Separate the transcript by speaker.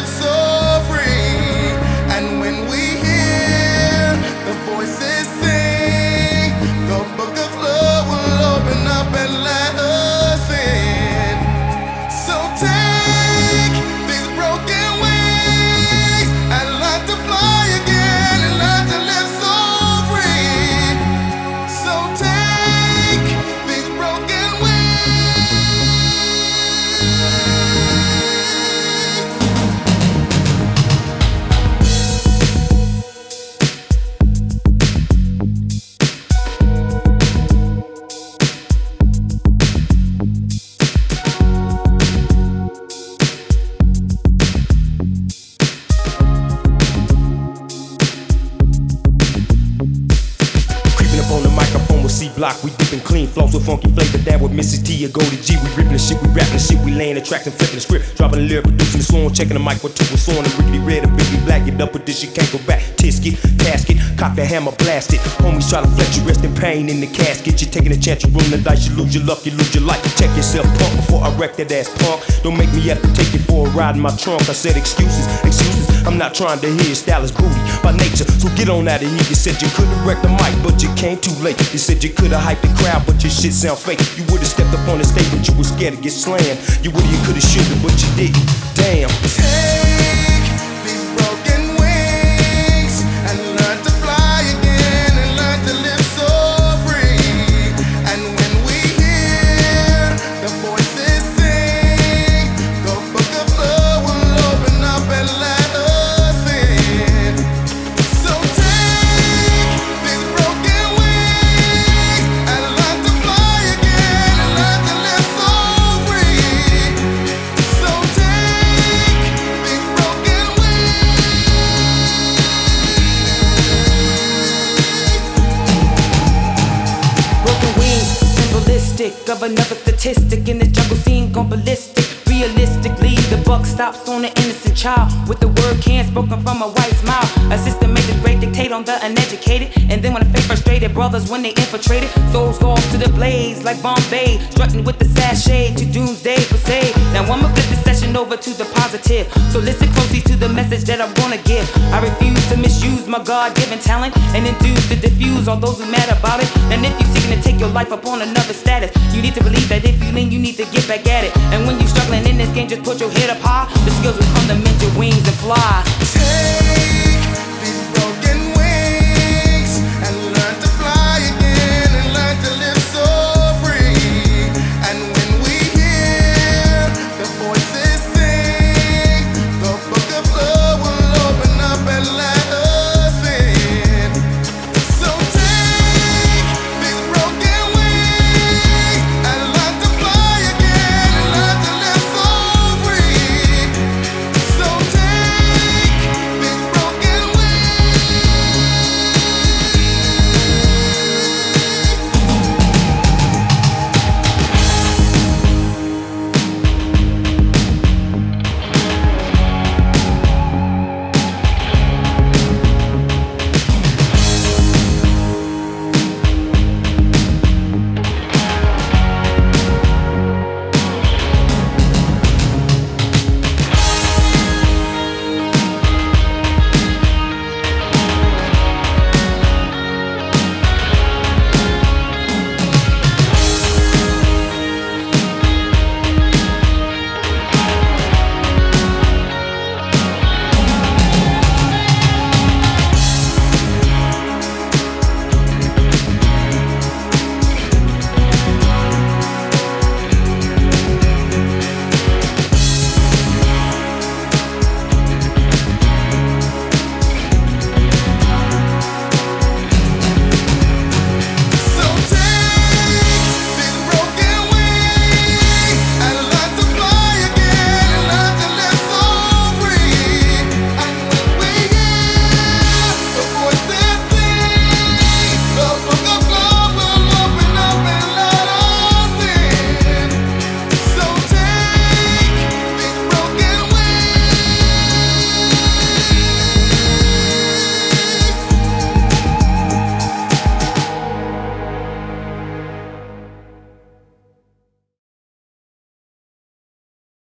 Speaker 1: live so free. And when we hear the voices sing, the book of love will open up and let us in. So take these broken wings and learn to fly again and learn to live so free. So take these broken wings.
Speaker 2: Creeping up on the microphone with C-Block, we dipping clean flows with funky flavor. That with Mrs. T or Goldie G, we ripping the shit, we rapping the shit, we laying the tracks and flipping the script, dropping the lyric, producing the song, checking the mic for two, it's on the rickety red, a biggie black, get up with this shit, can't go back. Tisket, casket, cock the hammer, blast it. Homies try to flex you, rest in pain in the casket. You taking a chance, you roll the dice, you lose your luck, you lose your life. Check yourself, punk, before I wreck that ass punk. Don't make me have to take it for a ride in my trunk. I said excuses, I'm not trying to hear your style is booty by nature, so get on out of here. You said you could've wrecked the mic, but you came too late. You said you could've hyped the crowd, but your shit sound fake. You would've stepped up on the stage, but you were scared to get slammed. You would've, you could've, should've, but you didn't. Damn.
Speaker 1: Take these broken wings and learn to fly again and learn to live so free. And when we hear the voices sing, the book of love will open up and let us in. So take these broken wings and learn to fly again and learn to live so free. So take these broken wings.
Speaker 3: Broken wings, symbolistic of another statistic in the jungle scene gone ballistic. Realistically, the buck stops on an innocent child with the word can spoken from a white smile. A systematic great dictate on the uneducated, and then when I face frustrated brothers when they infiltrated, souls lost to the blaze like Bombay, strutting with the sachet to doomsday per se. Now I'ma flip this session over to the positive, so listen closely to the message that I'm gonna give. I refuse to misuse my God-given talent and induce to diffuse all those who mad about it. And if you're seeking to take your life upon another status, you need to believe that if you lean, you need to get back at it. And when you're struggling in this game, just put your head up high. The skills will come to mend your wings and fly.
Speaker 1: Take